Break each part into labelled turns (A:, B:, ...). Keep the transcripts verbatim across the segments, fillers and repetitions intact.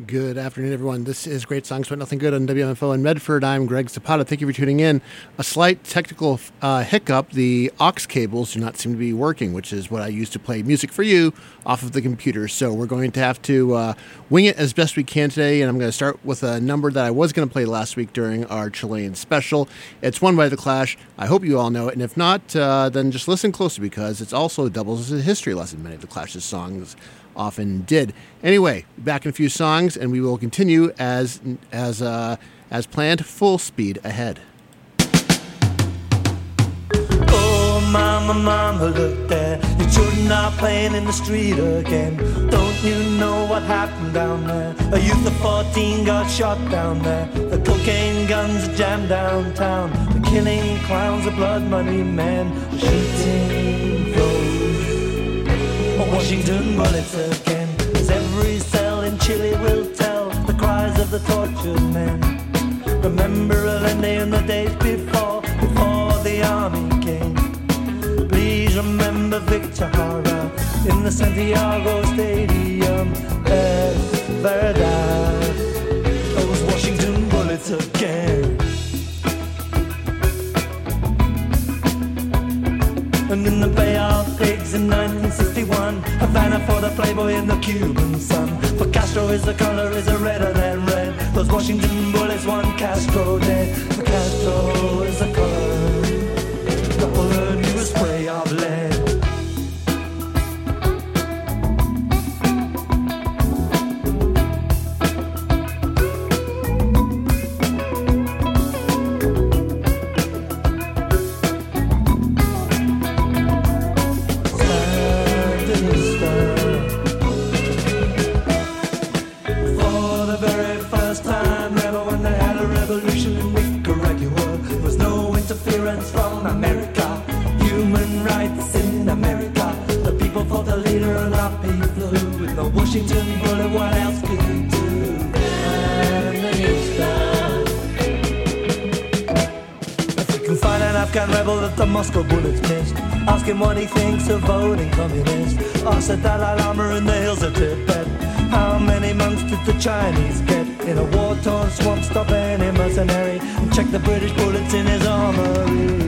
A: Good afternoon, everyone. This is Great Songs But Nothing Good on W M F O in Medford. I'm Greg Zapata. Thank you for tuning in. A slight technical uh, hiccup. The aux cables do not seem to be working, which is what I use to play music for you off of the computer. So we're going to have to uh, wing it as best we can today, and I'm going to start with a number that I was going to play last week during our Chilean special. It's one by The Clash. I hope you all know it, and if not, uh, then just listen closely because it's also doubles as a history lesson. Many of The Clash's songs often did. Anyway, back in a few songs, and we will continue as as uh, as planned, full speed ahead.
B: Oh, mama, mama, look there. Your children are playing in the street again. Don't you know what happened down there? A youth of fourteen got shot down there. The cocaine guns are jammed downtown. The killing clowns, the blood money men, the shooting flows. Washington bullets again, as every cell in Chile will tell the cries of the tortured men. Remember Allende and the days before, before the army came. Please remember Victor Jara in the Santiago Stadium. Es verdad, those Washington bullets again. And in the Bay of Pigs in nineteen sixty-one, Havana for the Playboy and the Cuban sun. For Castro is the color is a redder than red. Those Washington bullets, one Castro dead. For Castro is the color, the bullet you a spray of lead. From America, human rights in America. The people fought the leader and up he flew. With the Washington bullet, what else could he do? And then he stopped. If we can find an Afghan rebel that the Moscow bullets missed, ask him what he thinks of voting communist. Ask the Dalai Lama in the hills of Tibet, how many monks did the Chinese get? In a war-torn swamp, stop any mercenary and check the British bullets in his armory.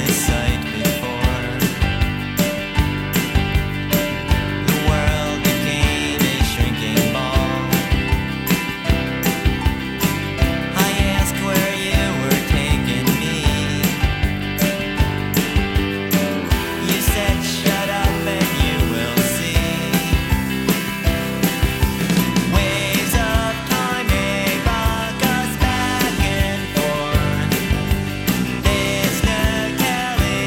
C: sight before. The world became a shrinking ball. I asked where you were taking me. You said shut up and you will see. Waves of time may rock us back and forth. There's no telling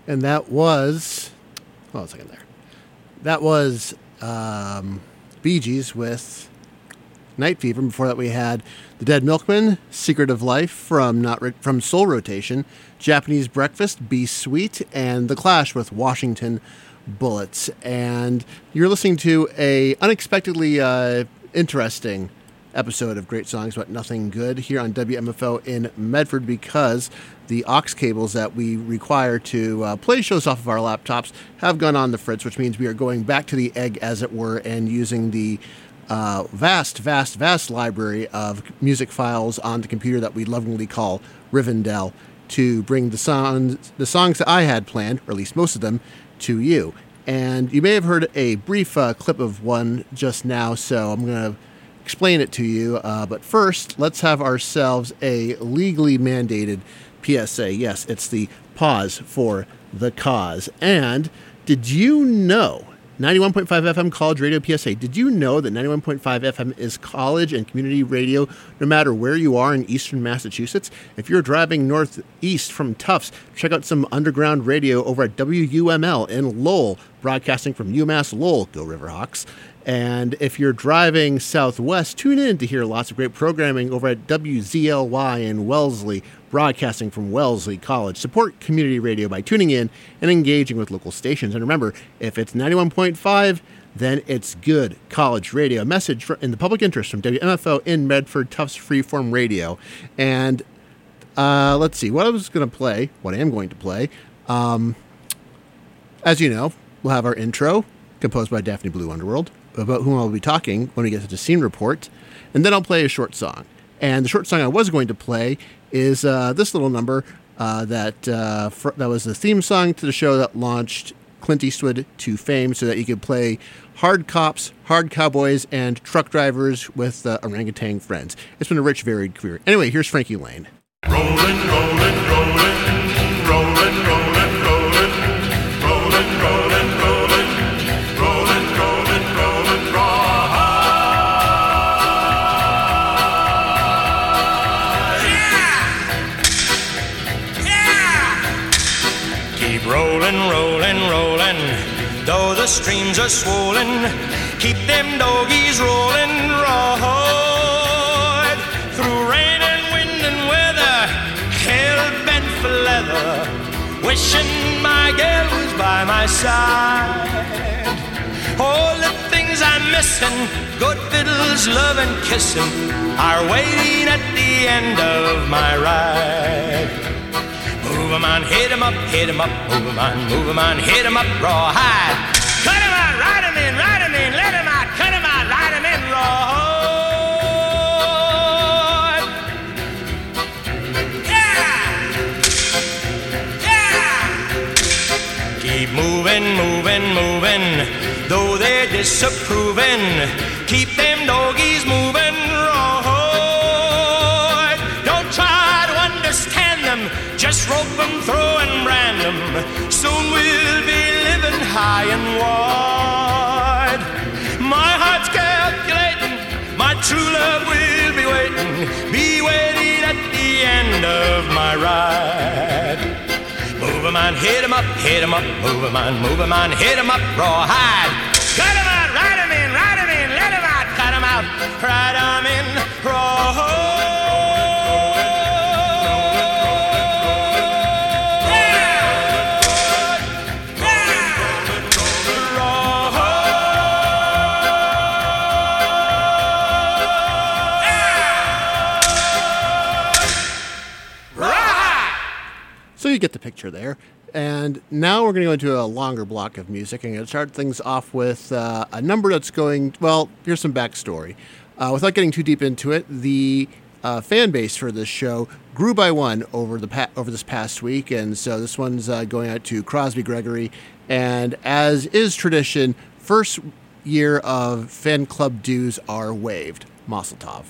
A: And that was, hold on a second there. That was um, Bee Gees with Night Fever. Before that, we had The Dead Milkmen, Secret of Life from not Ro- from Soul Rotation, Japanese Breakfast, Be Sweet, and The Clash with Washington Bullets. And you're listening to a unexpectedly uh, interesting episode of Great Songs But Nothing Good here on W M F O in Medford, because the aux cables that we require to uh, play shows off of our laptops have gone on the fritz, which means we are going back to the egg, as it were, and using the uh, vast, vast, vast library of music files on the computer that we lovingly call Rivendell to bring the songs, the songs that I had planned, or at least most of them, to you. And you may have heard a brief uh, clip of one just now, so I'm going to explain it to you. Uh, but first, let's have ourselves a legally mandated P S A. Yes, it's the pause for the cause. And did you know, ninety-one point five F M College Radio P S A, did you know that ninety-one point five F M is college and community radio no matter where you are in eastern Massachusetts? If you're driving northeast from Tufts, check out some underground radio over at W U M L in Lowell, broadcasting from UMass Lowell. Go Riverhawks. And if you're driving southwest, tune in to hear lots of great programming over at W Z L Y in Wellesley, broadcasting from Wellesley College. Support community radio by tuning in and engaging with local stations. And remember, if it's ninety-one point five, then it's good college radio. A message for, in the public interest from W M F O in Medford, Tufts Freeform Radio. And uh, let's see, what I was going to play, what I am going to play. Um, as you know, we'll have our intro, composed by Daphne Blue Underworld, about whom I'll be talking when we get to the scene report. And then I'll play a short song. And the short song I was going to play is uh, this little number uh, that uh, fr- that was the theme song to the show that launched Clint Eastwood to fame, so that you could play hard cops, hard cowboys, and truck drivers with uh, orangutan friends. It's been a rich, varied career. Anyway, here's Frankie Lane.
D: Rolling, rolling, rolling, rolling, rolling, rolling, rolling, rolling, rolling, rolling, rolling, rolling, rawhide. Yeah! Yeah! Keep rolling, rolling, rolling, though the streams are swollen. Keep them doggies rolling, rawhide. Through rain and wind and weather, hell-bent for leather, wishing my gal was by my side. All the things I'm missing, good fiddles, love and kissing, are waiting at the end of my ride. Move 'em on, hit 'em up, hit 'em up, move 'em on, move 'em on, hit 'em up, rawhide. Cut 'em out, ride 'em in, ride 'em in, let 'em out, cut 'em out, ride 'em in, rawhide. Yeah! Yeah! Keep moving, moving, moving, though they're disapproving. Keep them doggies moving, rawhide. Don't try to understand them, just rope them, throw and brand them. Soon we'll be living high and wide. My heart's calculating, my true love will be waiting, be waiting at the end of my ride. Move 'em on, hit 'em up, hit 'em up, move 'em on, move 'em on, hit 'em up, rawhide. Cut 'em out, ride 'em in, ride 'em in, let 'em out, cut 'em out, ride 'em in, rawhide.
A: So you get the picture there. And now we're going to go into a longer block of music. I'm going to start things off with uh, a number that's going, well, here's some backstory. Uh, without getting too deep into it, the uh, fan base for this show grew by one over the pa- over this past week. And so this one's uh, going out to Crosby Gregory. And as is tradition, first year of fan club dues are waived. Mazel tov.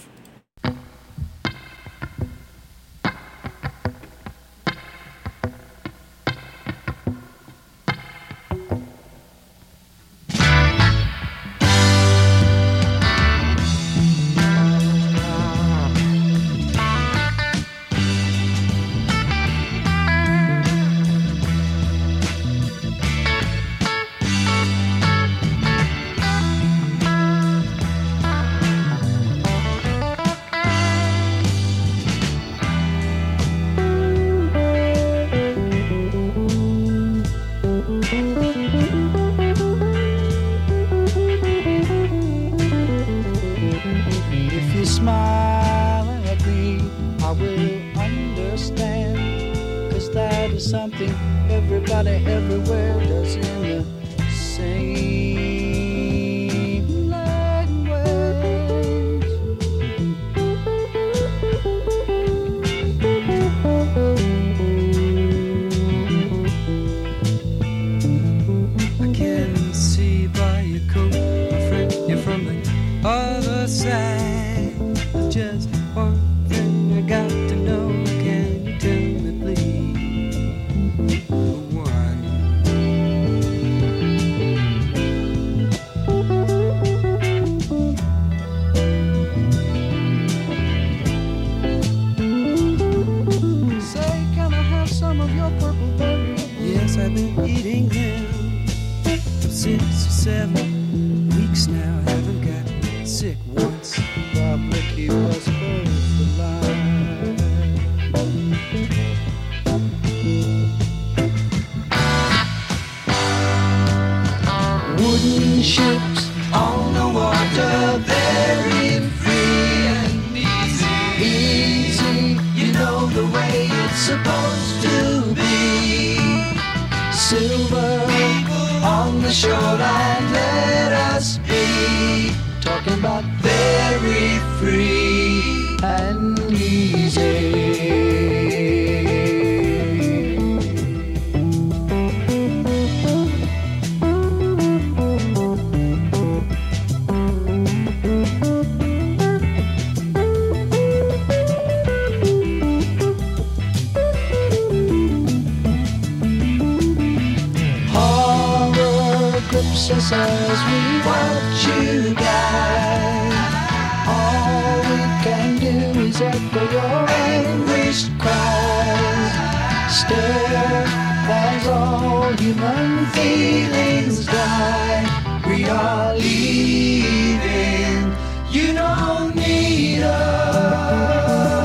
E: understand, 'cause that is something everybody everywhere does in the same language. I can see by your coat, my friend, you're from the other side. Just one thing I got to know, can you tell me please? One. Say, can I have some of your purple berries? Yes, I've been eating them for six or seven weeks now. Haven't got sick once. Probably keep us both alive. Wooden ships on the water, very free and easy. Easy, you know the way it's supposed to be. Silver on the shoreline, let us be. Talking about very free and easy. Horror grips us as we watch you guide. All we can do is echo your anguished cries. Stare as all human feelings die. We are leaving, you don't need us.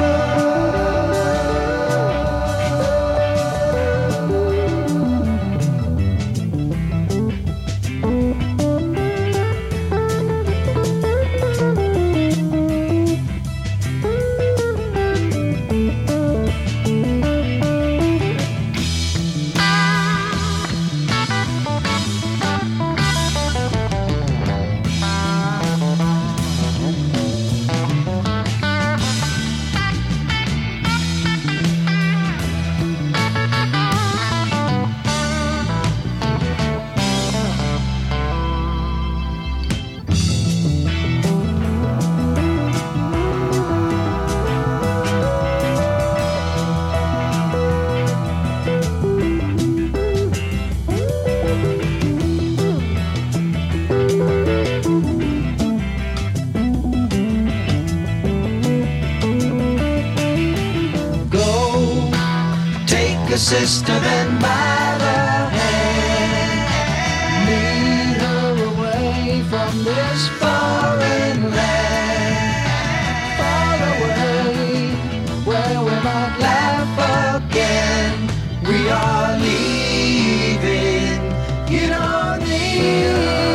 E: Sister, then by the hand, lead her away from this foreign land, far away, where we might laugh again. We are leaving, you don't need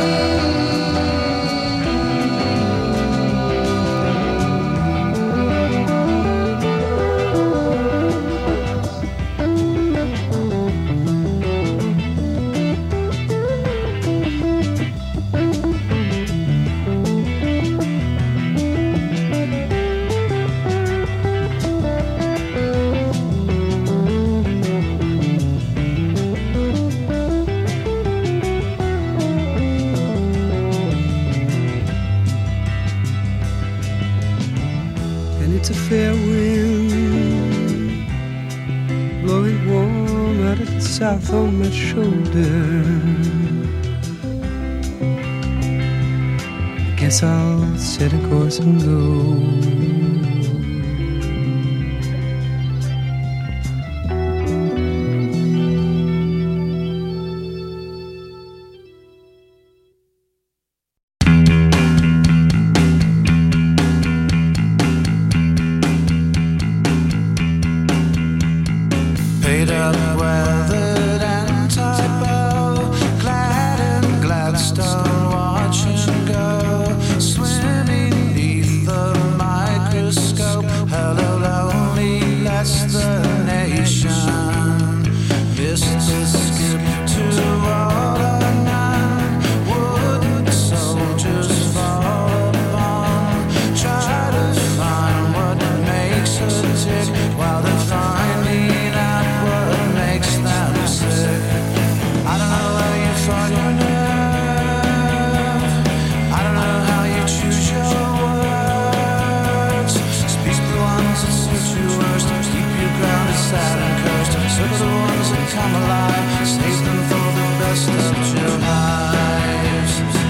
E: it's a fair wind blowing warm out of the south on my shoulder. I guess I'll set a course and go. Swimming 'neath the microscope, hello lonely Leicester. come alive. Save them for the best of your lives.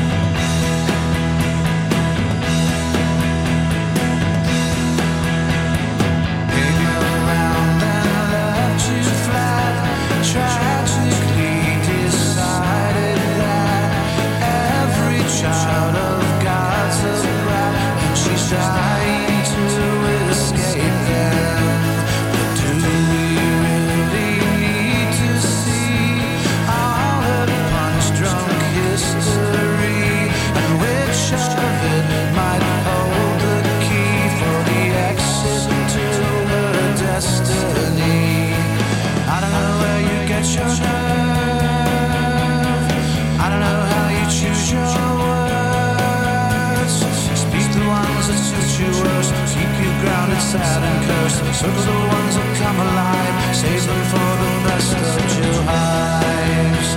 E: Hang around and left you flat. Tragically decided that every child of God's a brat, and she's trying to escape them. But do we really need to see all her punch-drunk history? And which of it might hold the key for the exit to her destiny? I don't know where you get your nerve. I don't know how you choose your words. Speak the ones that suit you worst, keep you grounded, sad and cursed. Circle the ones that come alive, save them for the best of your lives.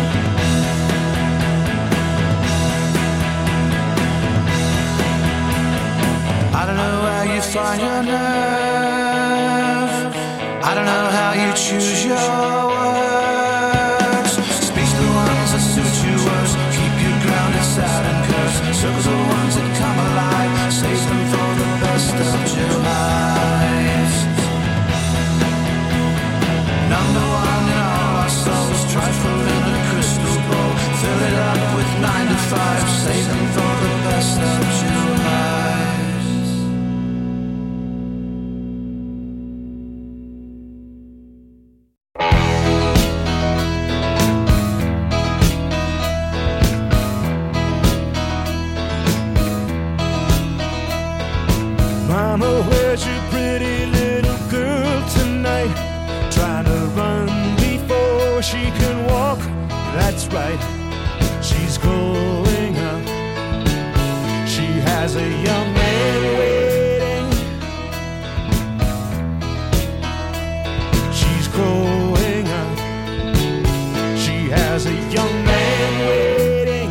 E: I don't know where you find your nerve. I don't know how you choose your words. Speak the ones that suit you worst, keep you grounded, sad and cursed. Circle the ones that come alive, save them for the best of your lives. Number one in all our souls, trifle in a crystal bowl. Fill it up with nine to five, save them for the best of your lives.
D: Mama, where's your pretty little girl tonight? Trying to run before she can walk. That's right, she's growing up. She has a young man waiting. She's growing up. She has a young man waiting.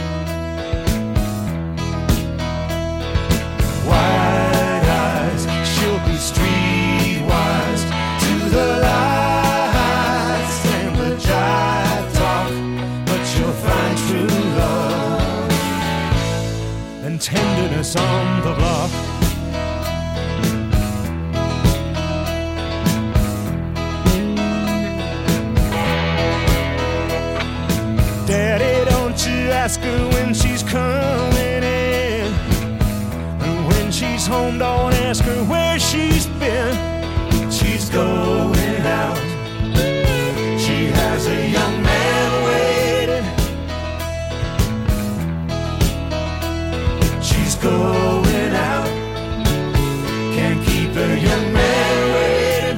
D: Wide eyes, she'll be streetwise to the lights and the jive talk, but you'll find true love and tenderness on the block. Daddy, don't you ask her when she's coming in. And when she's home, don't ask her where she's been. She's going out. She has a young man waiting. She's going out. Can't keep her young man waiting.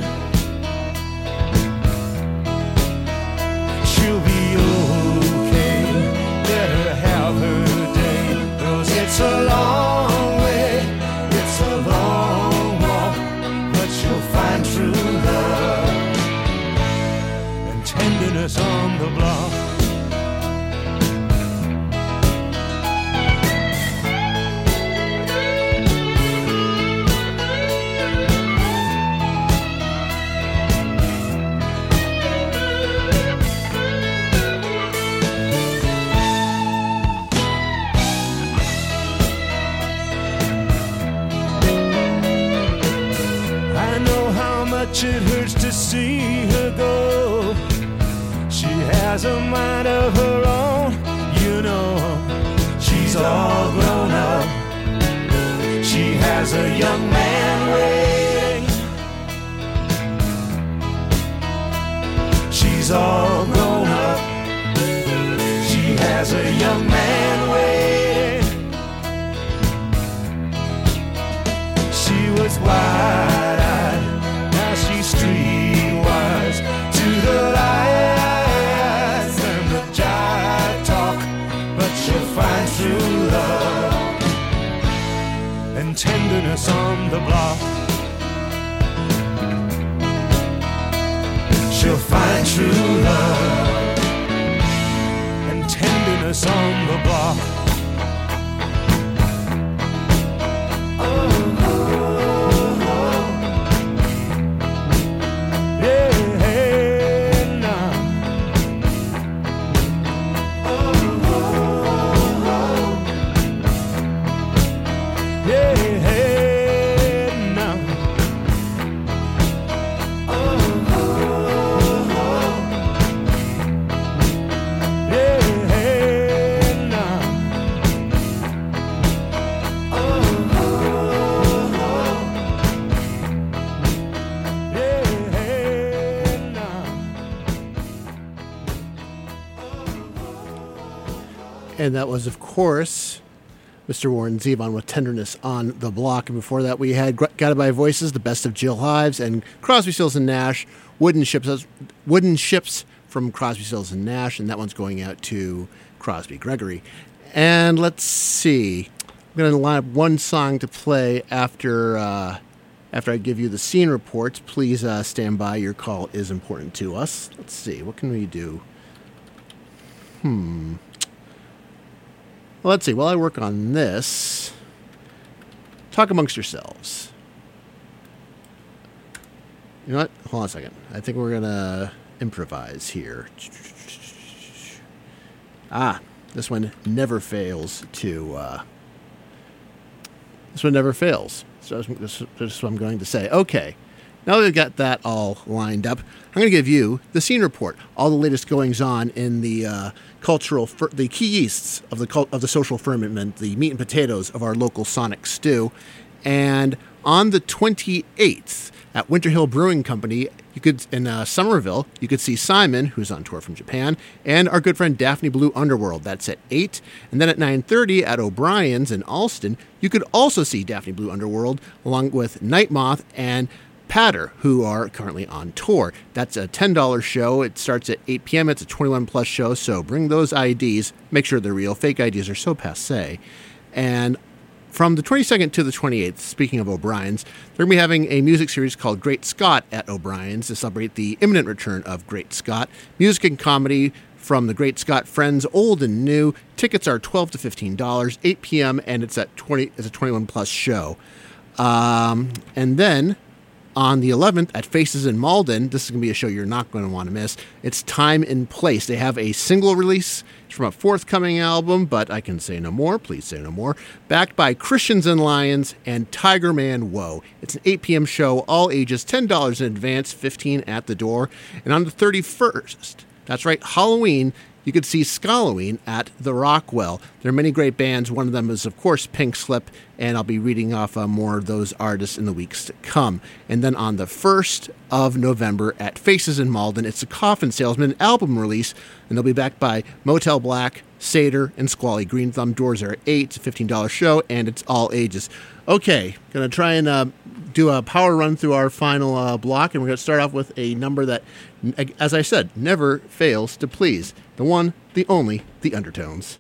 D: She'll be okay. Let her have her day. 'Cause it's a long way. It's a long walk. But she'll find true love and tenderness on the block. I know how much it hurts to see her go. She has a mind of her own, you know. She's all grown up. She has a young man waiting. She's all grown up. She has a young man waiting. She was wide-eyed, now she's streetwise to the lights and the jive talk, but she'll find true love and tenderness on the block. She'll find true love and tenderness on the block. Yeah,
A: And that was, of course, Mister Warren Zevon with Tenderness on the Block. And before that, we had Guided by Voices, The Best of Jill Hives, and Crosby, Stills, and Nash, Wooden Ships, Wooden Ships from Crosby, Stills, and Nash. And that one's going out to Crosby Gregory. And let's see. I'm going to line up one song to play after uh, after I give you the scene reports. Please uh, stand by. Your call is important to us. Let's see. What can we do? Hmm. Well, let's see. While I work on this, talk amongst yourselves. You know what? Hold on a second. I think we're going to improvise here. Ah, this one never fails to... Uh, this one never fails. So that's what I'm going to say. Okay. Now that we've got that all lined up, I'm going to give you the scene report, all the latest goings-on in the uh, cultural, fir- the key yeasts of the cult- of the social firmament, the meat and potatoes of our local sonic stew. And on the twenty-eighth, at Winter Hill Brewing Company, you could in uh, Somerville, you could see Simon, who's on tour from Japan, and our good friend Daphne Blue Underworld. That's at eight. And then at nine thirty at O'Brien's in Alston, you could also see Daphne Blue Underworld, along with Night Moth and Patter, who are currently on tour. That's a ten dollars show. It starts at eight p.m. It's a twenty-one plus show, so bring those I Ds. Make sure they're real. Fake I Ds are so passé. And from the twenty-second to the twenty-eighth, speaking of O'Brien's, they're going to be having a music series called Great Scott at O'Brien's to celebrate the imminent return of Great Scott. Music and comedy from the Great Scott Friends, old and new. Tickets are twelve to fifteen dollars, eight p.m., and it's at twenty. It's a twenty-one plus show. Um, and then on the eleventh at Faces in Malden, this is going to be a show you're not going to want to miss. It's Time and Place. They have a single release from a forthcoming album, but I can say no more. Please say no more. Backed by Christians and Lions and Tiger Man Woe. It's an eight p.m. show, all ages, ten dollars in advance, fifteen dollars at the door. And on the thirty-first, that's right, Halloween, you could see Scalloween at the Rockwell. There are many great bands. One of them is, of course, Pink Slip, and I'll be reading off uh, more of those artists in the weeks to come. And then on the first of November at Faces in Malden, it's a Coffin Salesman album release, and they'll be backed by Motel Black, Seder, and Squally Green Thumb. Doors are at eight. It's a fifteen dollars show, and it's all ages. Okay, going to try and uh, do a power run through our final uh, block, and we're going to start off with a number that, as I said, never fails to please. The one, the only, the Undertones.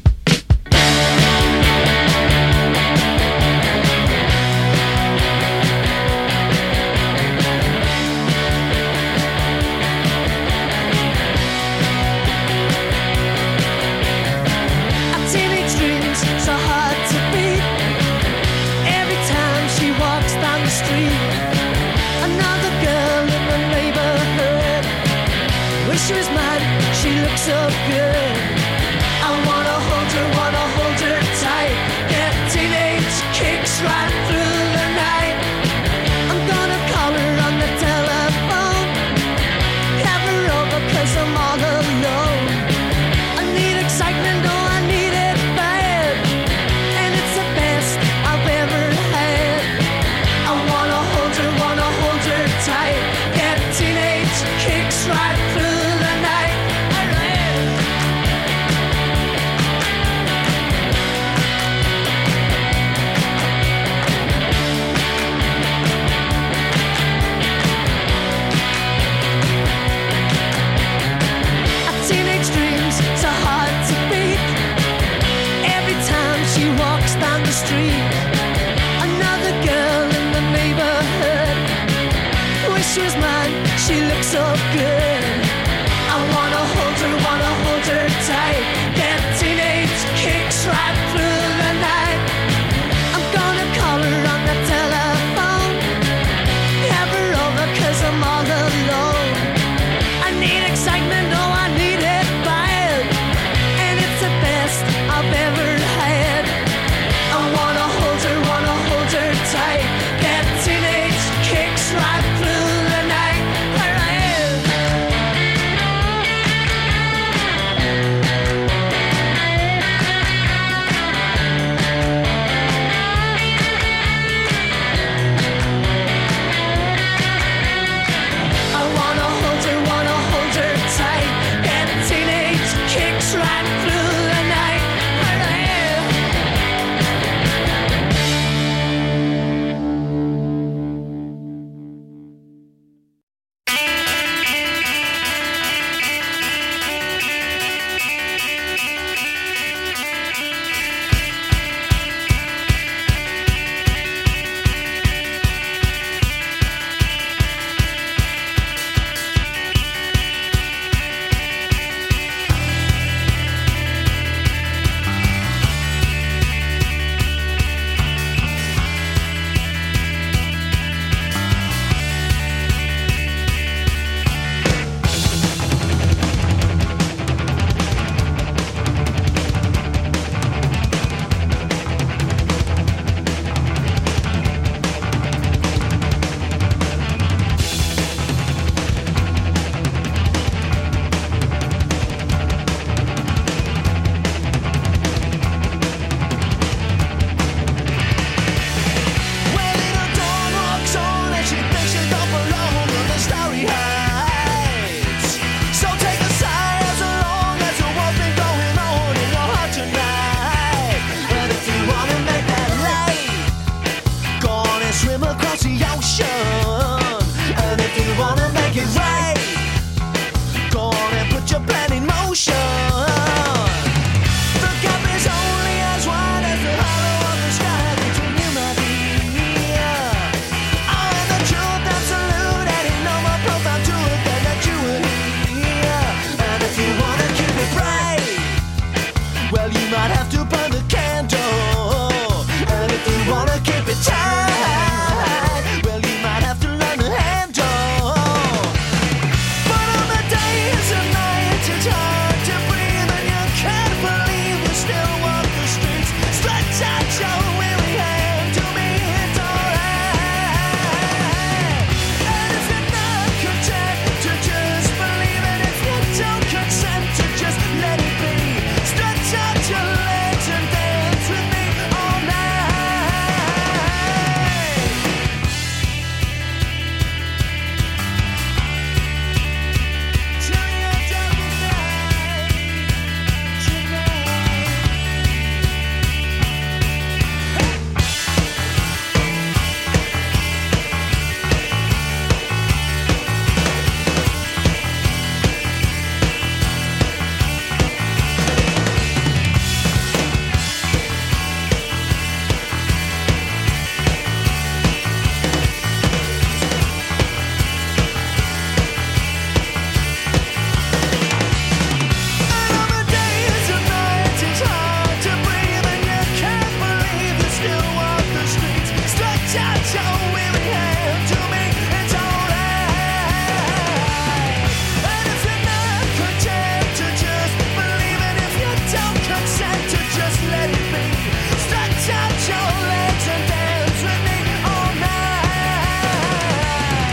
F: She was mine, she looked so good. I wanna hold her, wanna hold her tight. Get teenage kicks right through the night. I'm gonna call her on the telephone, have her over cause I'm all alone. I need excitement, oh I need it bad, and it's the best I've ever had. I wanna hold her, wanna hold her tight. Get teenage kicks right through. Street, another girl in the neighborhood. Wish she was mine, she looks so good. I wanna hold her, wanna hold her tight. Get teenage kicks right through the night. I'm gonna call her on the telephone, have her over cause I'm all alone. I need excitement, oh I need it bad, and it's the best I've ever had. I wanna hold her, wanna hold her tight. Get teenage kicks right through the night. Alright.
B: it right. Go on and put your plan in motion. The gap is only as wide as the hollow of the sky between you, my dear. Oh, and the truth absolute, adding no more profound to it than that you would hear. And if you wanna keep it bright, well, you might have to burn the candle. And if you wanna keep it tight, well, you might have to learn to handle. But on the days and nights it's hard to breathe, and you can't believe you still walk the streets. Stretch out your weary hand to me, it's alright. And if you're not content to just believe it, if you don't consent to just let it be, stretch out your legs and dance with me all night. Till you tell me night, tonight. And on the days and nights it's hard to breathe, and you can't believe you still walk the streets. Stretch out your weary hand to me, it's alright. And if you're not content to just believe it, if you don't consent to just let it be, stretch out your legs and dance with me all night.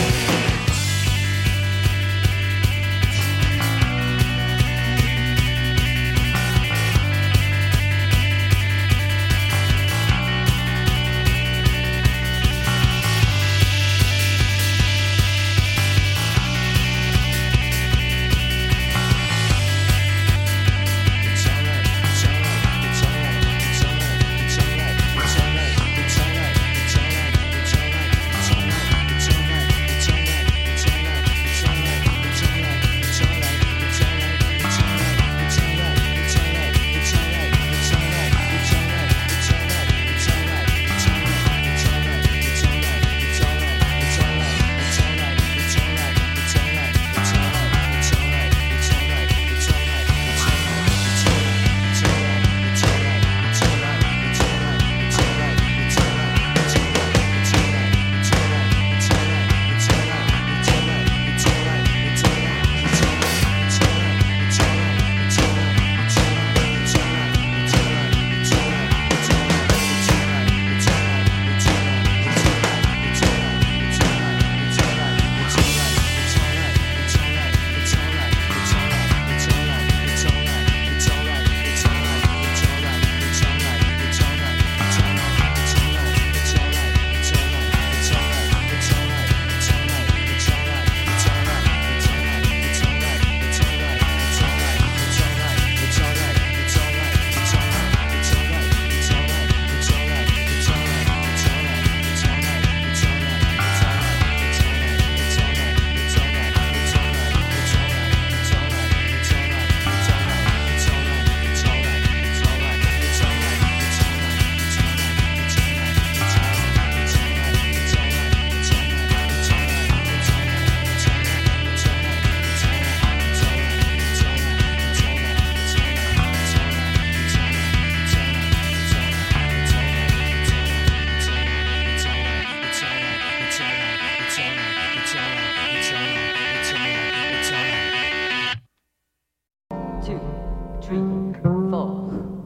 G: Two, three, four.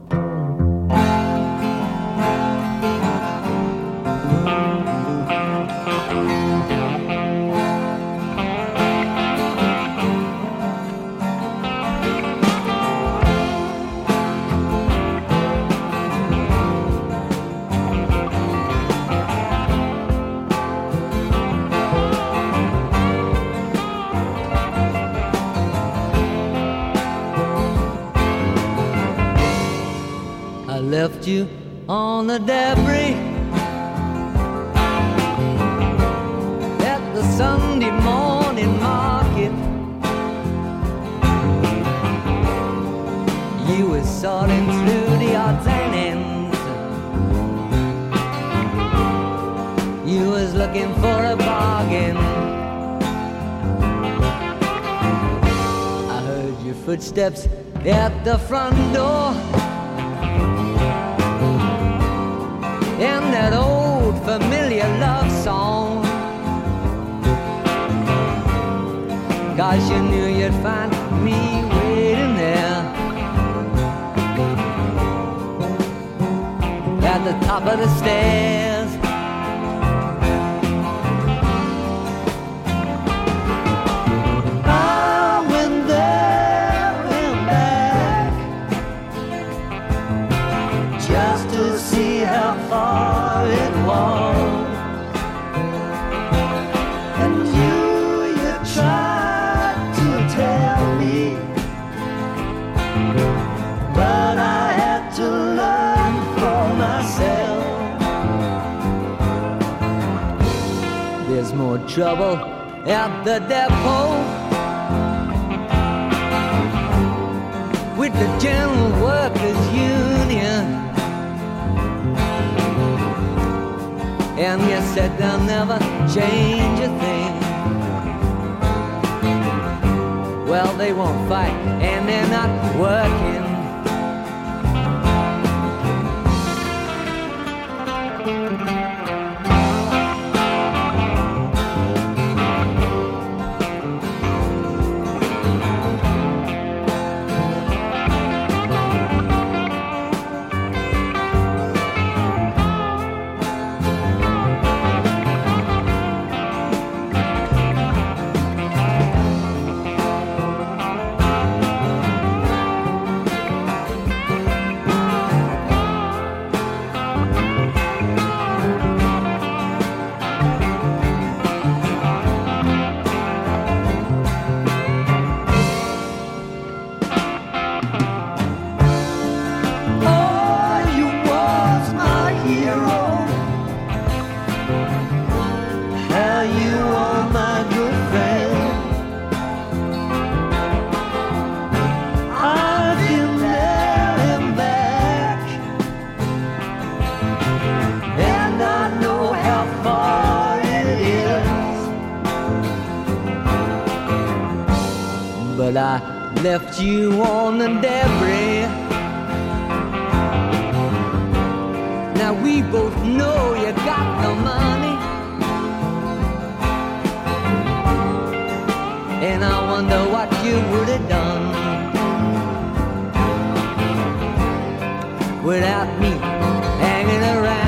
B: Left you on the debris at the Sunday morning
H: footsteps at the front door, and that old familiar love song, 'cause you knew you'd find me waiting there at the top of the stairs. I went there and back just to see how far it was, and you, you tried to tell me, but I had to learn for myself. There's more trouble at the depot with the General Workers Union, and you said they'll never change a thing. Well, they won't fight, and they're not working. But I left you on the debris. Now we both know you got the money, and I wonder what you would have done without me hanging around.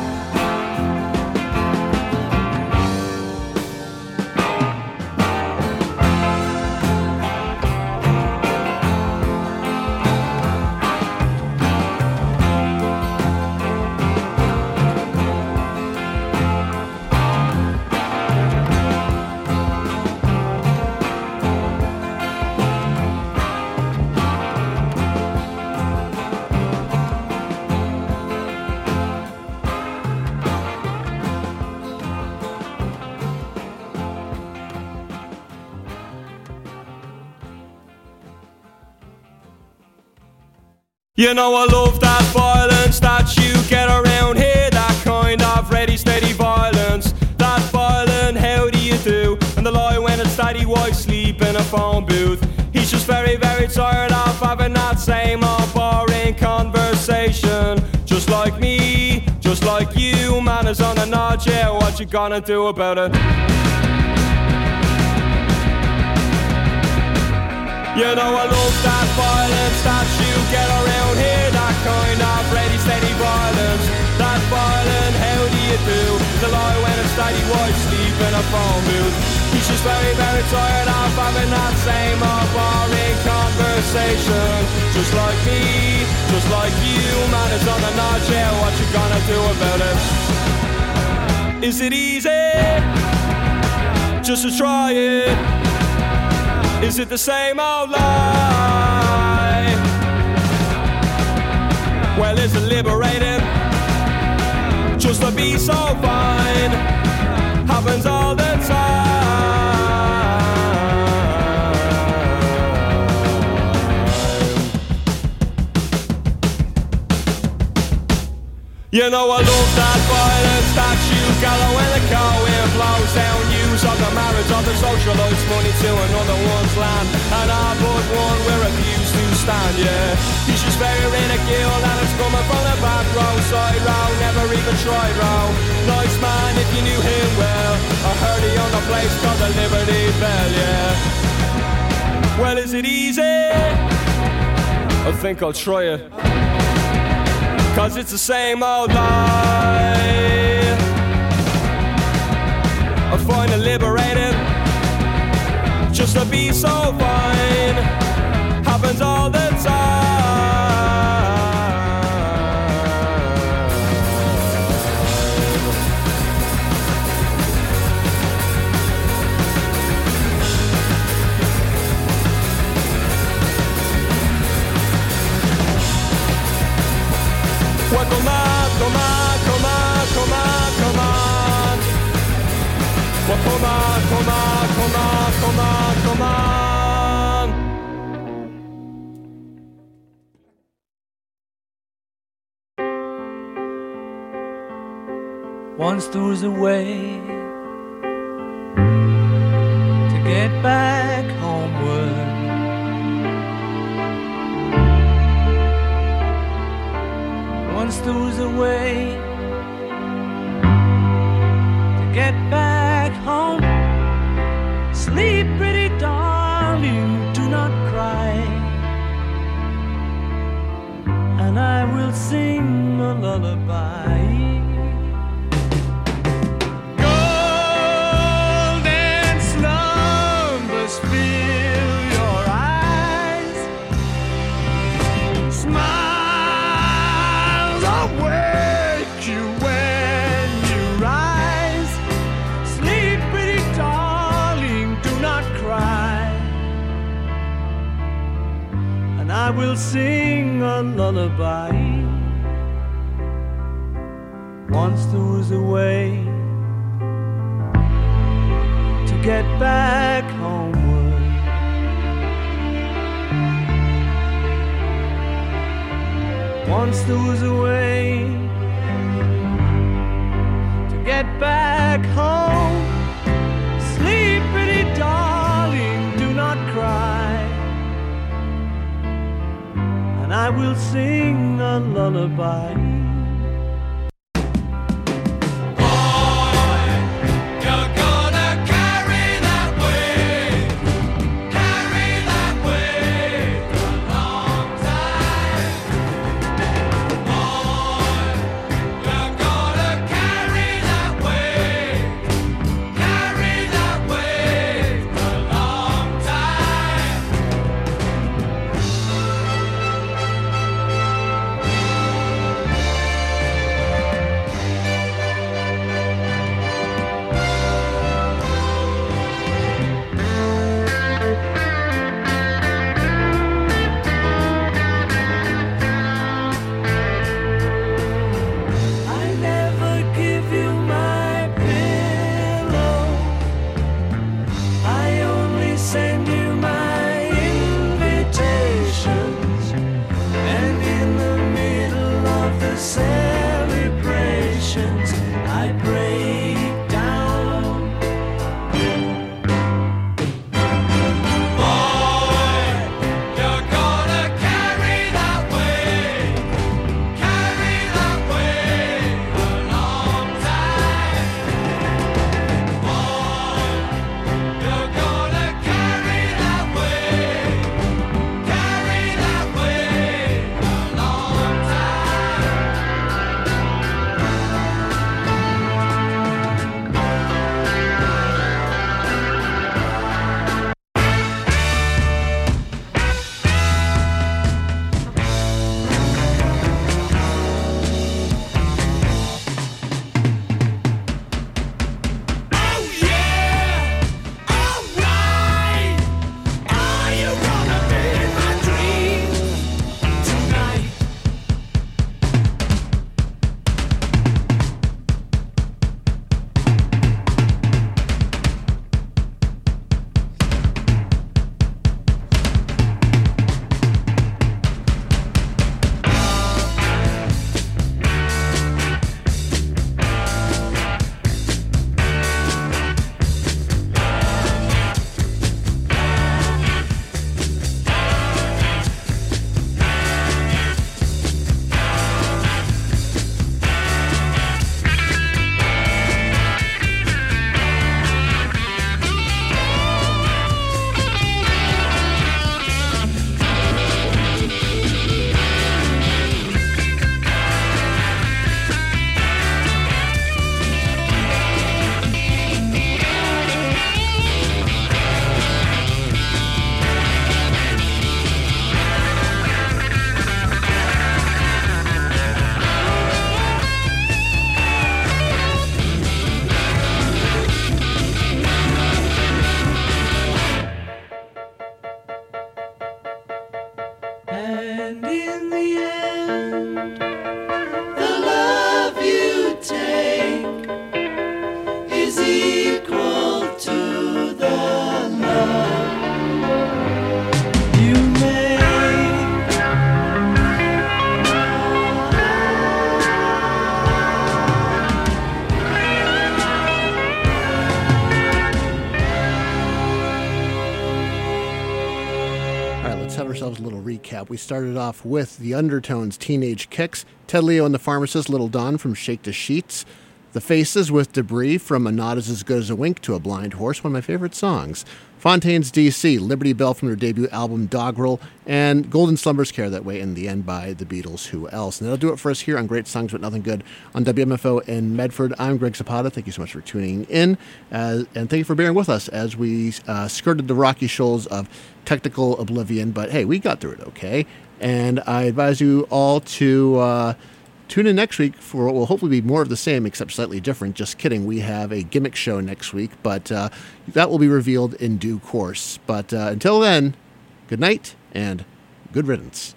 D: You know I love that violence that you get around here, that kind of ready, steady violence. That violent, how do you do? And the lie when it's daddy wife sleep in a phone booth. He's just very, very tired of having that same old boring conversation. Just like me, just like you, man is on a nod, yeah, what you gonna do about it? You know I love that violence that you get around here, that kind of ready, steady violence. That violent, how do you do? The lie when it's daddy wife sleep in a phone booth. He's just very, very tired of having that same old boring conversation. Just like me, just like you, man is on the nod, yeah, what you gonna do about it? Is it easy just to try it? Is it the same old lie? Well, is it liberating just to be so fine? Happens all the time. You know I love that violence that you gallow when the cold wind blows down. Use of the marriage
I: Stewards of the socialites, money to another one's land. And our but one we're abused to stand, yeah. He's just wearing a gill and it's coming from the back row. Side row, never even tried row. Nice man if you knew him well. I heard he owned a place called the Liberty Bell, yeah. Well, is it easy? I think I'll try it. Cause it's the same old life. I find it liberating just to be so fine. Happens all the time. Well, come on, come on, come on, come on, come on. Well, come on, come on, come on, come on, come on.
E: Once there was a way to get back homeward. Once there was a way to get back home. Sleep, pretty darling, do not cry, and I will sing a lullaby. Golden slumbers fill your eyes. Smile awake you when you rise. Sleep, pretty darling, do not cry, and I will sing a lullaby. Once there was a way to get back homeward. Once there was a way to get back home. Sleep, pretty darling, do not cry, and I will sing a lullaby.
A: have ourselves a little recap. We started off with The Undertones' Teenage Kicks, Ted Leo and the Pharmacist, Little Don from Shake the Sheets, The Faces with Debris from A Nod Is As Good As a Wink to a Blind Horse, one of my favorite songs, Fontaines D C, Liberty Bell from their debut album Doggerel, and Golden Slumbers Care That Way in the End by the Beatles. Who else? And that'll do it for us here on Great Songs But Nothing Good on W M F O in Medford. I'm Greg Zapata. Thank you so much for tuning in, uh, and thank you for bearing with us as we uh, skirted the rocky shoals of technical oblivion. But hey, we got through it okay. And I advise you all to uh, tune in next week for what will hopefully be more of the same, except slightly different. Just kidding. We have a gimmick show next week, but uh, that will be revealed in due course. But uh, until then, good night and good riddance.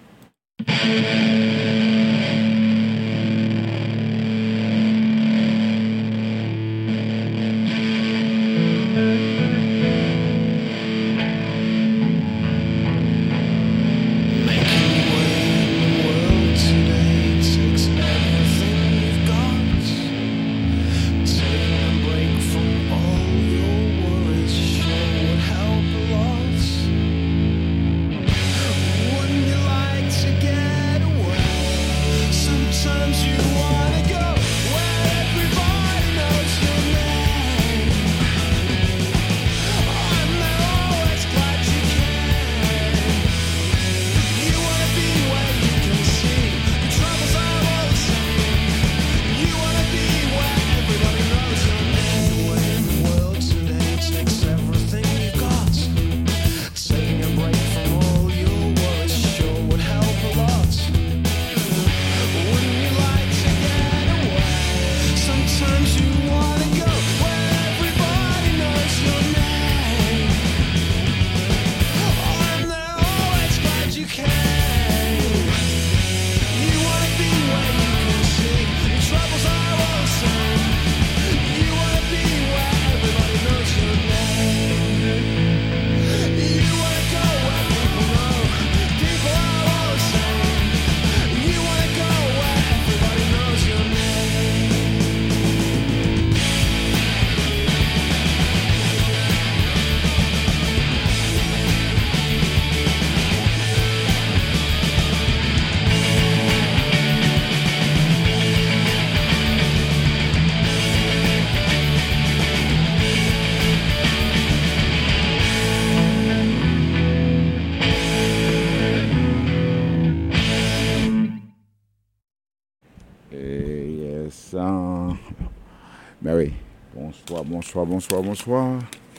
J: Mary, bonsoir, bonsoir, bonsoir, bonsoir.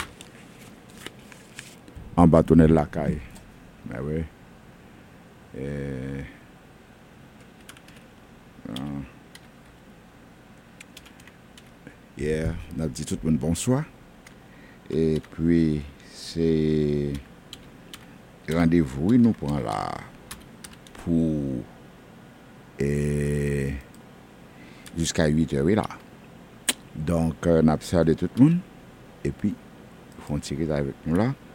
J: En bâtonnet de la caille. Ben oui. Et... Uh, yeah, on a dit tout le monde bonsoir. Et puis, c'est rendez-vous, nous prenons là pour et jusqu'à huit heures là. Donc, on a observé tout le monde et puis, ils font tirer avec nous là.